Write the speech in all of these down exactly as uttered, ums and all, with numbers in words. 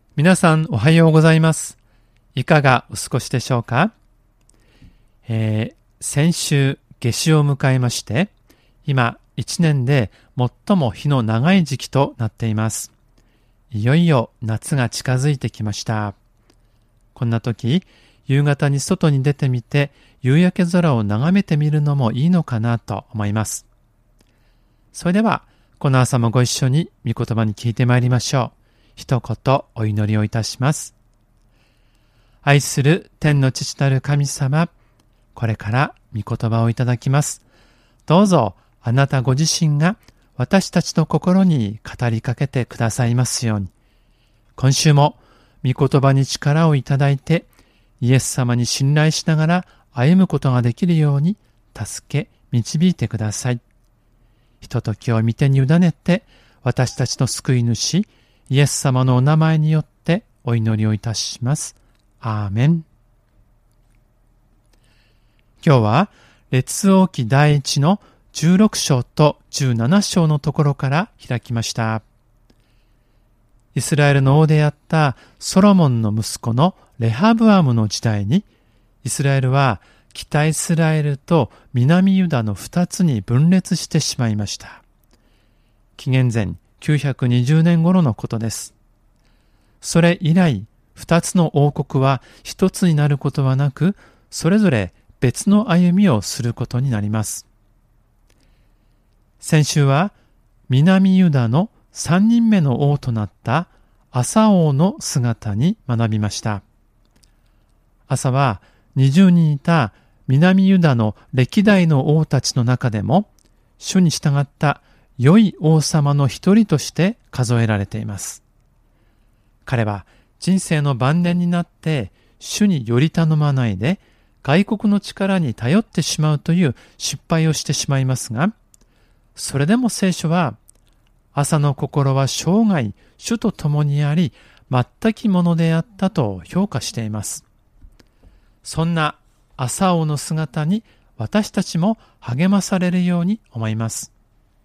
皆さんおはようございます。いかがお過ごしでしょうか。えー、先週夏至を迎えまして、今いちねんで最も日の長い時期となっています。いよいよ夏が近づいてきました。こんな時、夕方に外に出てみて夕焼け空を眺めてみるのもいいのかなと思います。それではこの朝もご一緒に御言葉に聞いてまいりましょう。一言お祈りをいたします。愛する天の父なる神様、これから御言葉をいただきます。どうぞあなたご自身が私たちの心に語りかけてくださいますように。今週も御言葉に力をいただいて、イエス様に信頼しながら歩むことができるように助け導いてください。ひとときを御手に委ねて、私たちの救い主イエス様のお名前によってお祈りをいたします。アーメン。今日は列王記第一のじゅうろく章とじゅうなな章のところから開きました。イスラエルの王であったソロモンの息子のレハブアムの時代に、イスラエルは北イスラエルと南ユダの二つに分裂してしまいました。紀元前きゅうひゃくにじゅうねん頃のことです。それ以来、二つの王国は一つになることはなく、それぞれ別の歩みをすることになります。先週は南ユダの三人目の王となったアサ王の姿に学びました。アサはにじゅうにんいた南ユダの歴代の王たちの中でも、主に従った良い王様の一人として数えられています。彼は人生の晩年になって主により頼まないで外国の力に頼ってしまうという失敗をしてしまいますが、それでも聖書はアサの心は生涯主と共にあり全きものであったと評価しています。そんなアサ王の姿に私たちも励まされるように思います。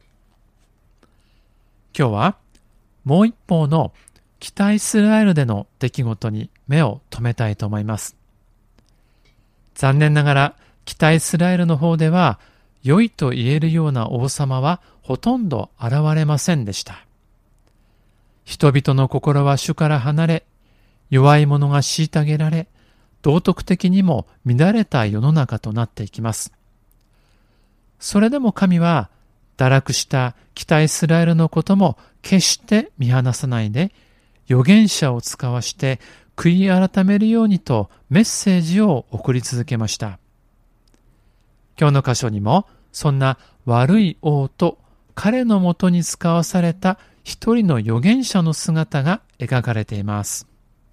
今日はもう一方の北イスラエルでの出来事に目を留めたいと思います。残念ながら北イスラエルの方では良いと言えるような王様はほとんど現れませんでした。人々の心は主から離れ、弱い者が虐げられ、道徳的にも乱れた世の中となっていきます。それでも神は堕落した北イスラエルのことも決して見放さないで、預言者を使わして悔い改めるようにとメッセージを送り続けました。今日の箇所にもそんな悪い王と彼のもとに使わされた一人の預言者の姿が描かれています。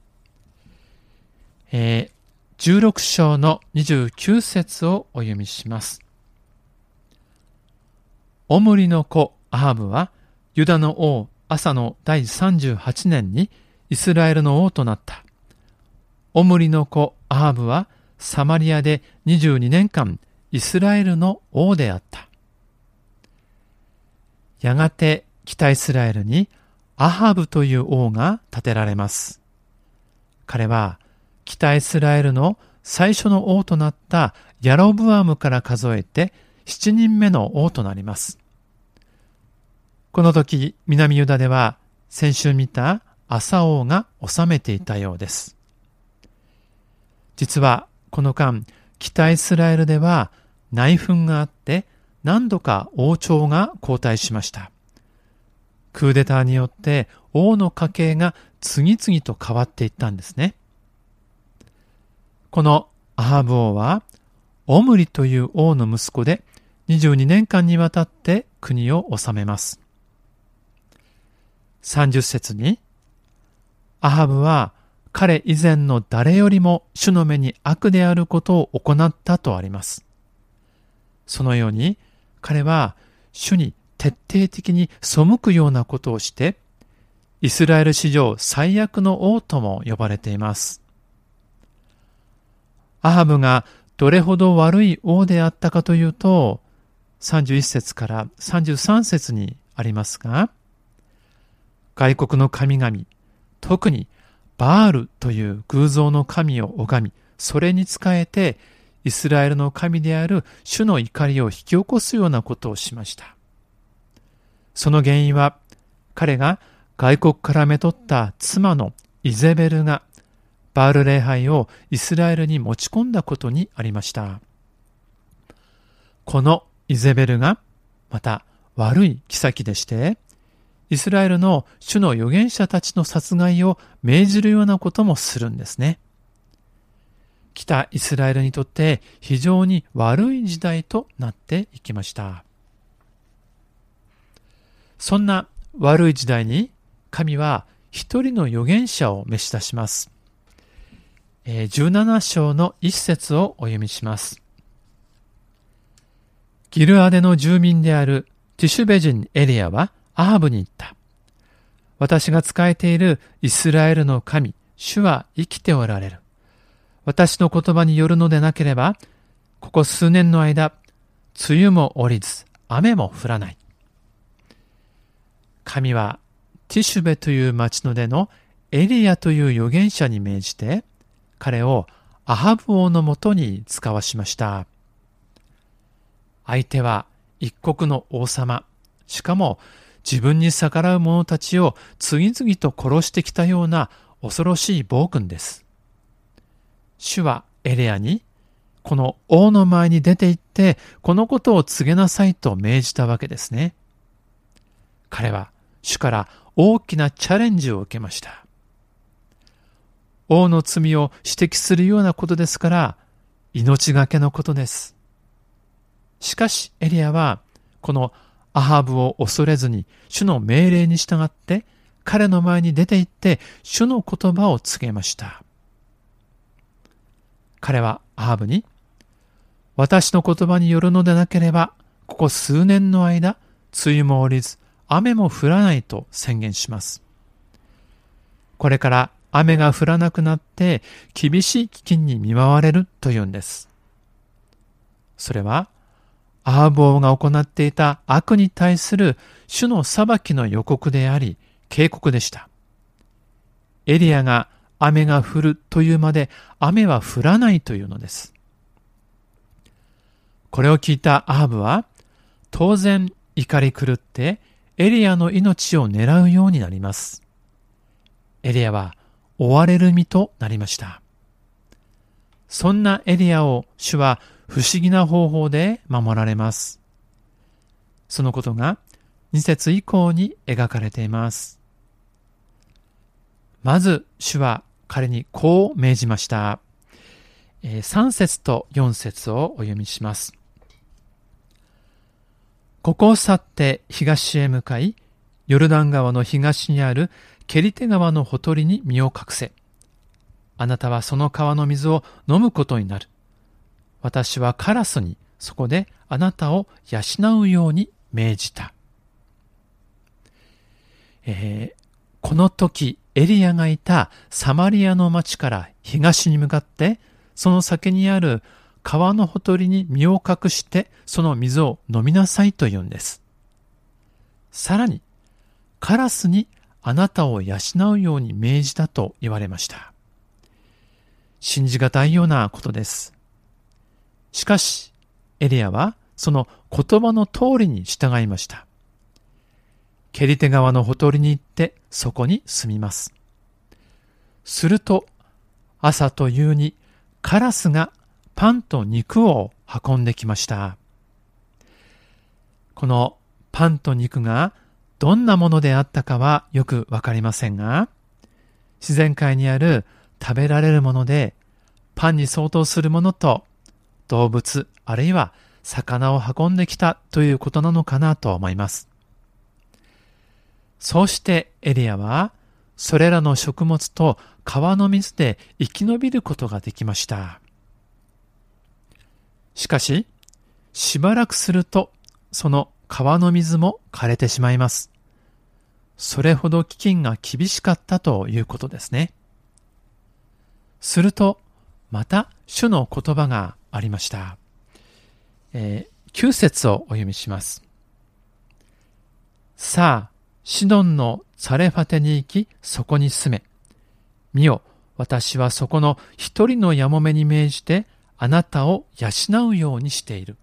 えー、じゅうろく章のにじゅうきゅう節をお読みします。オムリの子アハブはユダの王アサのだいさんじゅうはちねんにイスラエルの王となった。オムリの子アハブはサマリアでにじゅうにねんかんイスラエルの王であった。やがて北イスラエルにアハブという王が立てられます。彼は北イスラエルの最初の王となったヤロブアムから数えてしちにんめの王となります。この時、南ユダでは先週見たアサ王が治めていたようです。実はこの間、北イスラエルでは内紛があって何度か王朝が交代しました。クーデターによって王の家系が次々と変わっていったんですね。このアハブ王はオムリという王の息子でにじゅうにねんかんにわたって国を治めます。さんじゅっ節に、アハブは彼以前の誰よりも主の目に悪であることを行ったとあります。そのように彼は主に徹底的に背くようなことをして、イスラエル史上最悪の王とも呼ばれています。アハブがどれほど悪い王であったかというと、さんじゅういっ節からさんじゅうさん節にありますが、外国の神々、特にバールという偶像の神を拝み、それに仕えてイスラエルの神である主の怒りを引き起こすようなことをしました。その原因は、彼が外国からめとった妻のイゼベルがバール礼拝をイスラエルに持ち込んだことにありました。このイゼベルがまた悪い妃でして、イスラエルの主の預言者たちの殺害を命じるようなこともするんですね。北イスラエルにとって非常に悪い時代となっていきました。そんな悪い時代に神は一人の預言者を召し出します。じゅうなな章の一節をお読みします。ギルアデの住民であるティシュベ人エリアはアハブに言った。私が仕えているイスラエルの神、主は生きておられる。私の言葉によるのでなければ、ここ数年の間、梅雨も降りず、雨も降らない。神はティシュベという町の出のエリアという預言者に命じて、彼をアハブ王のもとに使わしました。相手は一国の王様、しかも自分に逆らう者たちを次々と殺してきたような恐ろしい暴君です。主はエレアに、この王の前に出て行って、このことを告げなさいと命じたわけですね。彼は主から大きなチャレンジを受けました。王の罪を指摘するようなことですから、命がけのことです。しかしエリアは、このアハブを恐れずに主の命令に従って彼の前に出て行って主の言葉を告げました。彼はアハブに、私の言葉によるのでなければここ数年の間梅雨も降りず雨も降らないと宣言します。これから雨が降らなくなって厳しい飢饉に見舞われるというんです。それはアハブ王が行っていた悪に対する主の裁きの予告であり、警告でした。エリアが雨が降るというまで雨は降らないというのです。これを聞いたアハブは、当然怒り狂ってエリアの命を狙うようになります。エリアは追われる身となりました。そんなエリアを主は不思議な方法で守られます。そのことがに節以降に描かれています。まず主は彼にこう命じました。さん節とよん節をお読みします。ここを去って東へ向かい、ヨルダン川の東にあるケリテ川のほとりに身を隠せ。あなたはその川の水を飲むことになる。私はカラスにそこであなたを養うように命じた。えー、この時エリアがいたサマリアの町から東に向かってその先にある川のほとりに身を隠してその水を飲みなさいと言うんです。さらにカラスにあなたを養うように命じたと言われました。信じがたいようなことです。しかし、エリアはその言葉の通りに従いました。ケリテ川のほとりに行ってそこに住みます。すると、朝と夕にカラスがパンと肉を運んできました。このパンと肉がどんなものであったかはよくわかりませんが、自然界にある食べられるものでパンに相当するものと動物あるいは魚を運んできたということなのかなと思います。そうしてエリアはそれらの食物と川の水で生き延びることができました。しかししばらくするとその川の水も枯れてしまいます。それほど飢饉が厳しかったということですね。するとまた主の言葉がありました。えー、きゅう節をお読みします。さあ、シドンのサレファテに行き、そこに住め。 見よ、私はそこの一人のやもめに命じてあなたを養うようにしている。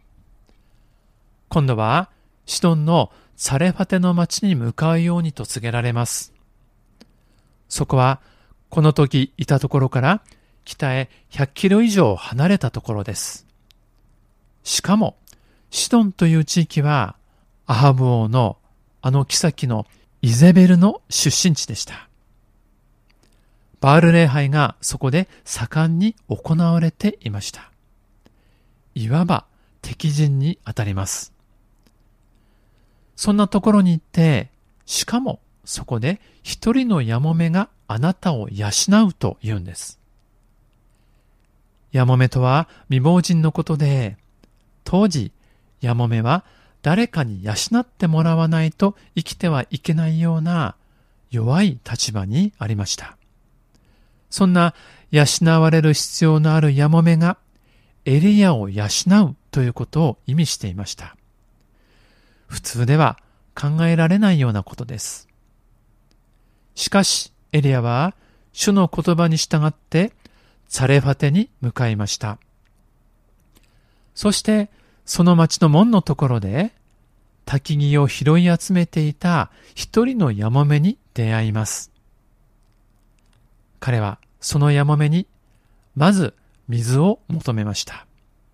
今度はシドンのサレファテの町に向かうようにと告げられます。そこはこの時いたところから北へひゃくキロ以上離れたところです。しかもシドンという地域はアハブ王のあの妃のイゼベルの出身地でした。バール礼拝がそこで盛んに行われていました。いわば敵陣にあたります。そんなところに行って、しかもそこで一人のやもめがあなたを養うと言うんです。やもめとは未亡人のことで、当時やもめは誰かに養ってもらわないと生きてはいけないような弱い立場にありました。そんな養われる必要のあるやもめがエリアを養うということを意味していました。普通では考えられないようなことです。しかしエリアは主の言葉に従ってサレファテに向かいました。そしてその町の門のところで焚き木を拾い集めていた一人のやもめに出会います。彼はそのやもめにまず水を求めました。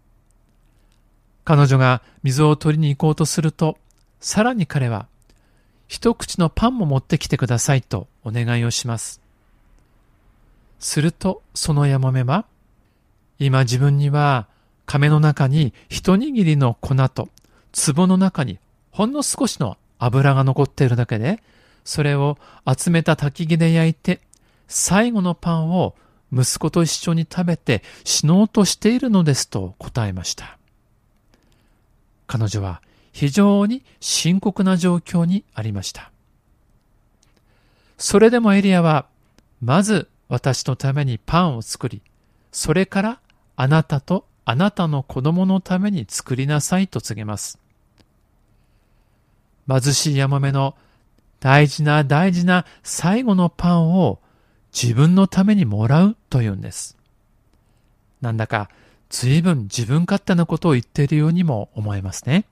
彼女が水を取りに行こうとすると、さらに彼は一口のパンも持ってきてくださいとお願いをします。するとそのやもめは、今自分には亀の中に一握りの粉と壺の中にほんの少しの油が残っているだけで、それを集めた焚き木で焼いて最後のパンを息子と一緒に食べて死のうとしているのですと答えました。彼女は非常に深刻な状況にありました。それでもエリアは、まず私のためにパンを作り、それからあなたとあなたの子供のために作りなさいと告げます。貧しいやもめの大事な大事な最後のパンを自分のためにもらうというんです。なんだか随分自分勝手なことを言っているようにも思えますね。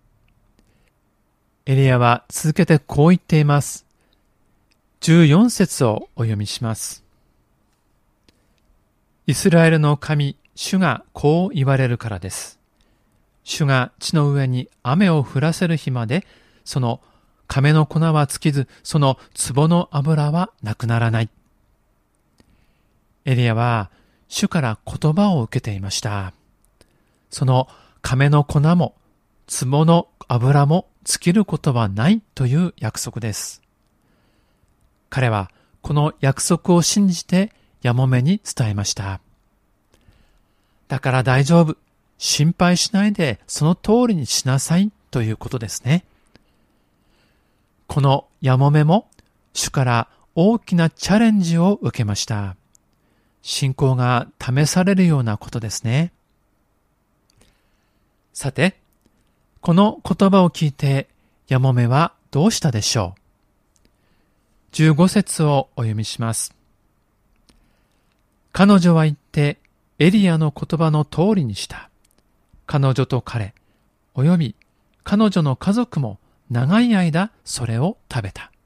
エリアは続けてこう言っています。じゅうよん節をお読みします。イスラエルの神、主がこう言われるからです。主が地の上に雨を降らせる日まで、その亀の粉は尽きず、その壺の油はなくならない。エリアは主から言葉を受けていました。その亀の粉も壺の油も尽きることはないという約束です。彼はこの約束を信じてやもめに伝えました。だから大丈夫。心配しないでその通りにしなさいということですね。このやもめも主から大きなチャレンジを受けました。信仰が試されるようなことですね。さて、この言葉を聞いてやもめはどうしたでしょう。じゅうご節をお読みします。彼女は言ってエリアの言葉の通りにした。彼女と彼、および彼女の家族も長い間それを食べた。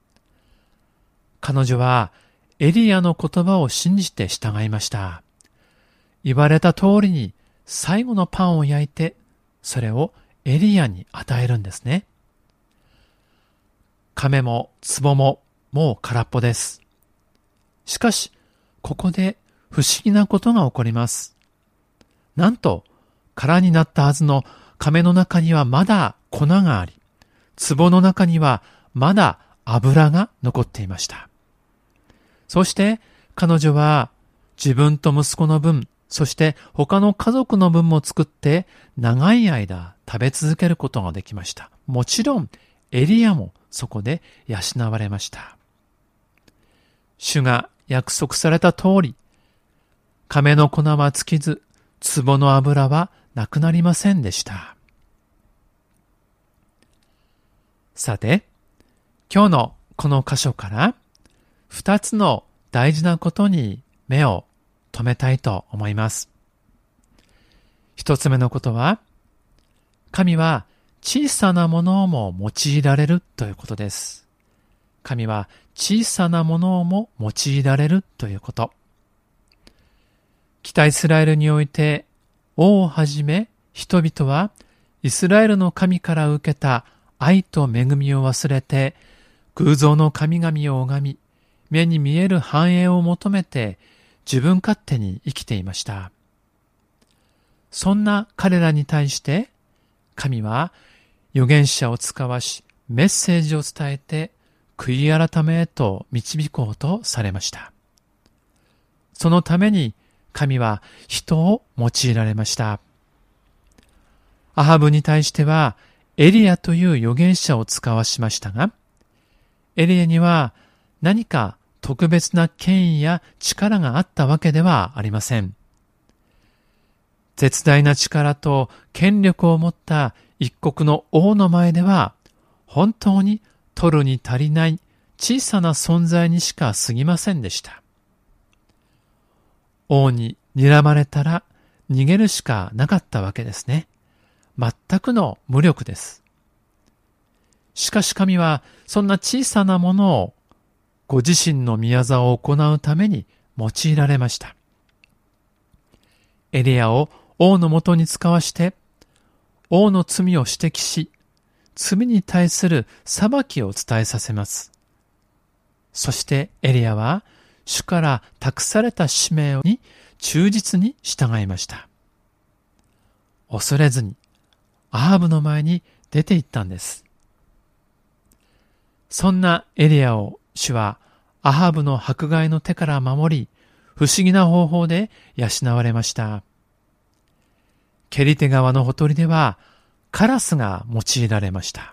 彼女はエリアの言葉を信じて従いました。言われた通りに最後のパンを焼いて、それをエリアに与えるんですね。亀も壺ももう空っぽです。しかし、ここで不思議なことが起こります。なんと、空になったはずの亀の中にはまだ粉があり、壺の中にはまだ油が残っていました。そして彼女は自分と息子の分、そして他の家族の分も作って長い間食べ続けることができました。もちろんエリアもそこで養われました。主が約束された通り、亀の粉は尽きず、壺の油はなくなりませんでした。さて、今日のこの箇所から二つの大事なことに目を留めたいと思います。一つ目のことは、神は小さなものをも用いられるということです。神は小さなものをも用いられるということ。北イスラエルにおいて、王をはじめ人々はイスラエルの神から受けた愛と恵みを忘れて、偶像の神々を拝み、目に見える繁栄を求めて自分勝手に生きていました。そんな彼らに対して、神は預言者を使わし、メッセージを伝えて、悔い改めへと導こうとされました。そのために神は人を用いられました。アハブに対してはエリアという預言者を使わしましたが、エリアには何か特別な権威や力があったわけではありません。絶大な力と権力を持った一国の王の前では、本当に取るに足りない小さな存在にしか過ぎませんでした。王に睨まれたら逃げるしかなかったわけですね。全くの無力です。しかし神はそんな小さなものをご自身の御業を行うために用いられました。エリアを王のもとに使わして、王の罪を指摘し、罪に対する裁きを伝えさせます。そしてエリアは主から託された使命に忠実に従いました。恐れずにアハブの前に出て行ったんです。そんなエリアを主はアハブの迫害の手から守り、不思議な方法で養われました。ケリテ川のほとりではカラスが用いられました。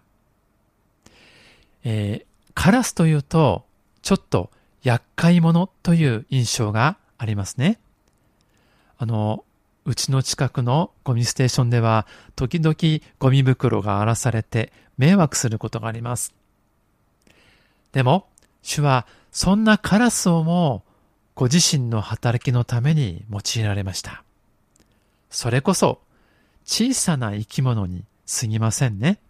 えー、カラスというとちょっと厄介者という印象がありますね。あの、うちの近くのゴミステーションでは時々ゴミ袋が荒らされて迷惑することがあります。でも主はそんなカラスをもご自身の働きのために用いられました。それこそ小さな生き物に過ぎませんね。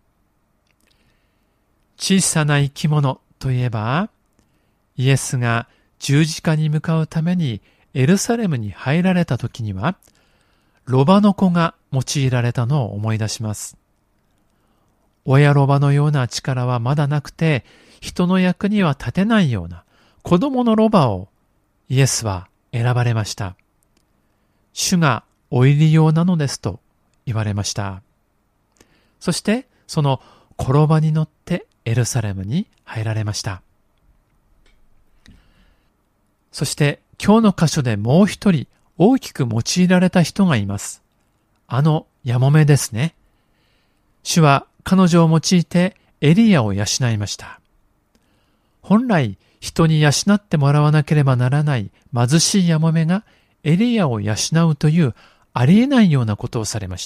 小さな生き物といえば、イエスが十字架に向かうためにエルサレムに入られた時には、ロバの子が用いられたのを思い出します。親ロバのような力はまだなくて、人の役には立てないような子供のロバをイエスは選ばれました。主がお入り用なのですと言われました。そしてその転ばに乗ってエルサレムに入られました。そして今日の箇所でもう一人大きく用いられた人がいます。あのヤモメですね。主は彼女を用いてエリアを養いました。本来人に養ってもらわなければならない貧しいヤモメがエリアを養うというありえないようなことをされました。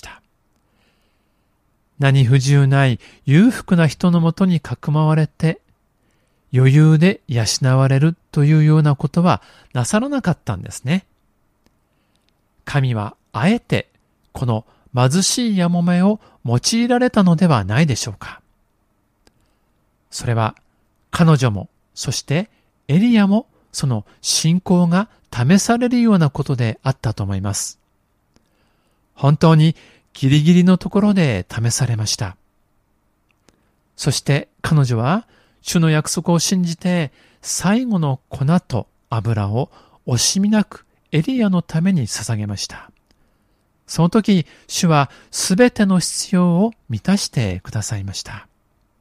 何不自由ない裕福な人のもとにかくまわれて余裕で養われるというようなことはなさらなかったんですね。神はあえてこの貧しいヤモメを用いられたのではないでしょうか。それは彼女もそしてエリアもその信仰が試されるようなことであったと思います。本当にギリギリのところで試されました。そして彼女は主の約束を信じて最後の粉と油を惜しみなくエリアのために捧げました。その時主はすべての必要を満たしてくださいました。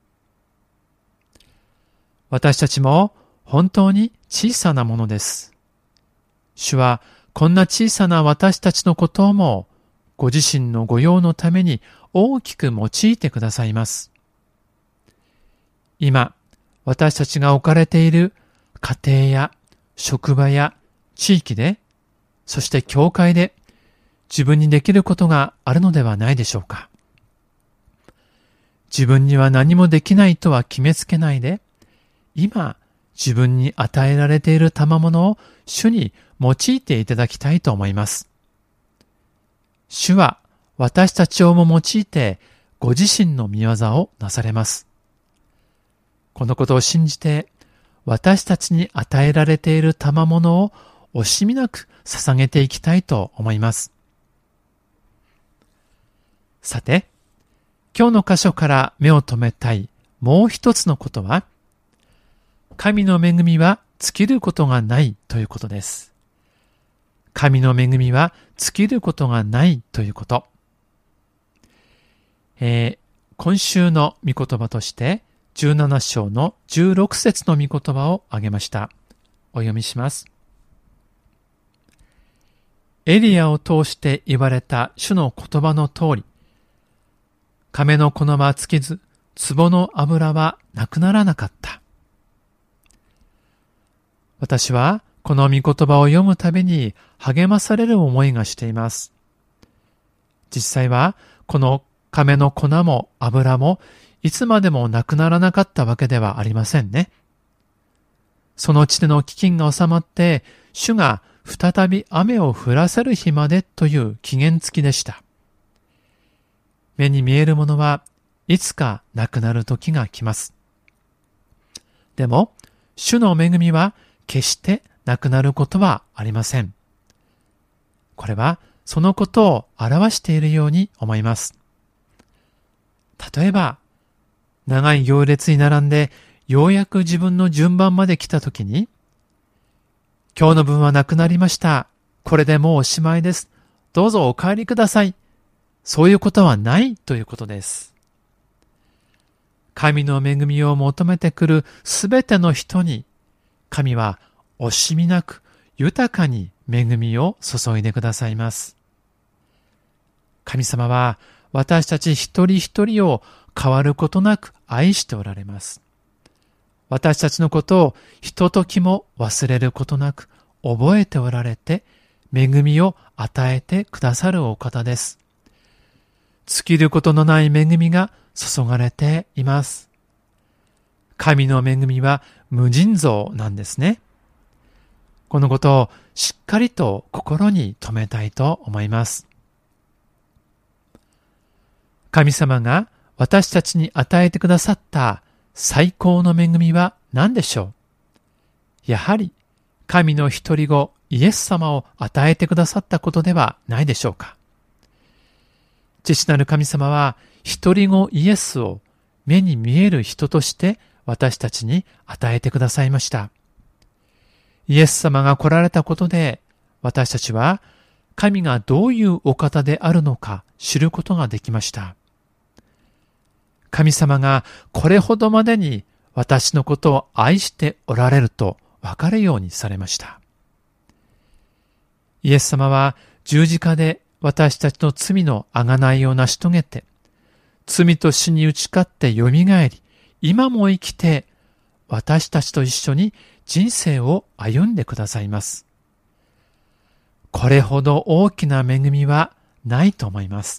私たちも本当に小さなものです。主はこんな小さな私たちのことをもご自身のご用のために大きく用いてくださいます。今、私たちが置かれている家庭や職場や地域で、そして教会で自分にできることがあるのではないでしょうか。自分には何もできないとは決めつけないで、今、 自分に与えられている賜物を主に用いていただきたいと思います。主は私たちをも用いてご自身の御業をなされます。このことを信じて私たちに与えられている賜物を惜しみなく捧げていきたいと思います。さて、今日の箇所から目を留めたいもう一つのことは、神の恵みは尽きることがないということです。神の恵みは尽きることがないということ。えー、今週の御言葉としてじゅうなな章のじゅうろく節の御言葉を挙げました。お読みします。エリアを通して言われた主の言葉の通り、亀の粉は尽きず、壺の油はなくならなかった。私はこの御言葉を読むたびに励まされる思いがしています。実際はこの亀の粉も油もいつまでもなくならなかったわけではありませんね。その地での飢饉が収まって、主が再び雨を降らせる日までという期限付きでした。目に見えるものはいつかなくなる時が来ます。でも、主の恵みは決してなくなることはありません。これはそのことを表しているように思います。例えば、長い行列に並んでようやく自分の順番まで来たときに、今日の分はなくなりました。これでもうおしまいです。どうぞお帰りください。そういうことはないということです。神の恵みを求めてくるすべての人に、神は惜しみなく豊かに恵みを注いでくださいます。神様は私たち一人一人を変わることなく愛しておられます。私たちのことをひとときも忘れることなく覚えておられて、恵みを与えてくださるお方です。尽きることのない恵みが注がれています。神の恵みは無尽蔵なんですね。このことをしっかりと心に留めたいと思います。神様が私たちに与えてくださった最高の恵みは何でしょう？やはり神の一人子イエス様を与えてくださったことではないでしょうか。父なる神様は一人子イエスを目に見える人として私たちに与えてくださいました。イエス様が来られたことで私たちは神がどういうお方であるのか知ることができました。神様がこれほどまでに私のことを愛しておられると分かるようにされました。イエス様は十字架で私たちの罪の贖いを成し遂げて、罪と死に打ち勝ってよみがえり、今も生きて私たちと一緒に人生を歩んでくださいます。これほど大きな恵みはないと思います。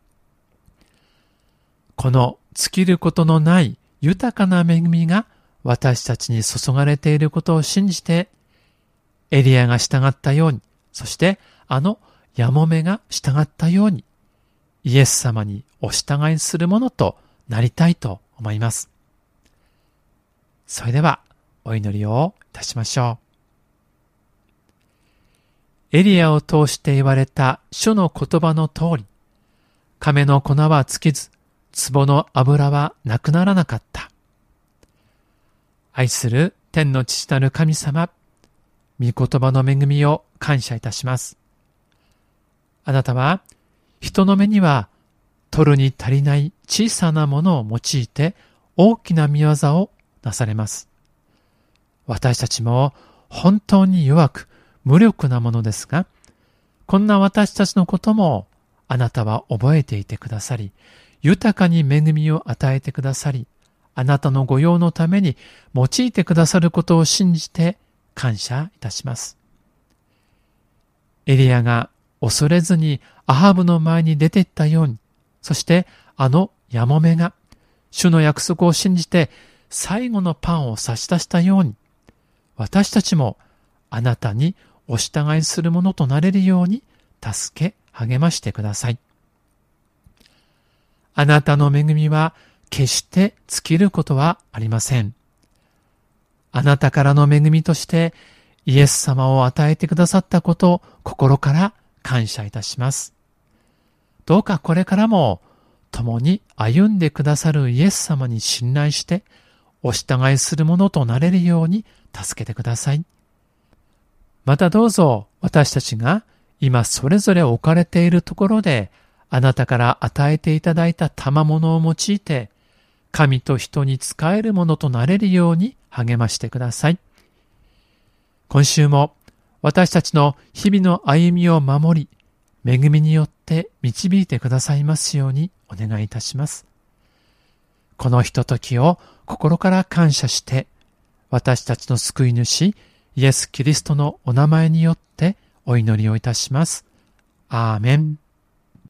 この尽きることのない豊かな恵みが私たちに注がれていることを信じて、エリアが従ったように、そしてあのやもめが従ったように、イエス様にお従いするものとなりたいと思います。それではお祈りをいたしましょう。エリアを通して言われた主の言葉の通り、亀の粉は尽きず、壺の油はなくならなかった。愛する天の父なる神様、御言葉の恵みを感謝いたします。あなたは人の目には取るに足りない小さなものを用いて大きな御業をなされます。私たちも本当に弱く無力なものですが、こんな私たちのこともあなたは覚えていてくださり、豊かに恵みを与えてくださり、あなたの御用のために用いてくださることを信じて感謝いたします。エリアが恐れずにアハブの前に出て行ったように、そしてあのやもめが主の約束を信じて最後のパンを差し出したように、 私たちもあなたにお従いするものとなれるように助け励ましてください。あなたの恵みは決して尽きることはありません。あなたからの恵みとしてイエス様を与えてくださったことを心から感謝いたします。どうかこれからも共に歩んでくださるイエス様に信頼してお従いするものとなれるように助けてください。またどうぞ私たちが今それぞれ置かれているところであなたから与えていただいた賜物を用いて神と人に仕えるものとなれるように励ましてください。今週も私たちの日々の歩みを守り、恵みによって導いてくださいますようにお願いいたします。このひとときを心から感謝して、私たちの救い主イエス・キリストのお名前によってお祈りをいたします。アーメン。